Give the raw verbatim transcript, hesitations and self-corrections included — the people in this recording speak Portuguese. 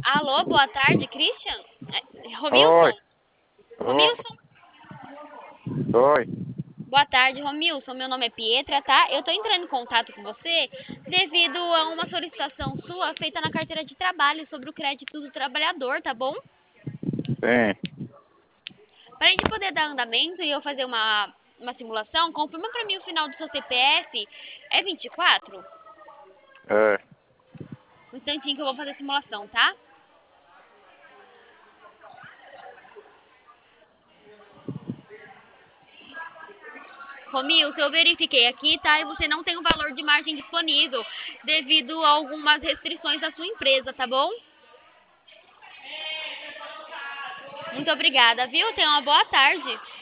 Alô, boa tarde, Christian? É, Oi, Romilson? oi, Romilson? oi. Boa tarde, Romilson. Meu nome é Pietra, tá? Eu tô entrando em contato com você devido a uma solicitação sua feita na carteira de trabalho sobre o crédito do trabalhador, tá bom? Sim, Para a gente poder dar andamento e eu fazer uma, uma simulação, confirma para mim o final do seu C P F. É vinte e quatro? é. Um instantinho que eu vou fazer a simulação, tá? Romilson, eu verifiquei aqui, tá? E você não tem o valor de margem disponível devido a algumas restrições da sua empresa, tá bom? Muito obrigada, viu? Tenha uma boa tarde.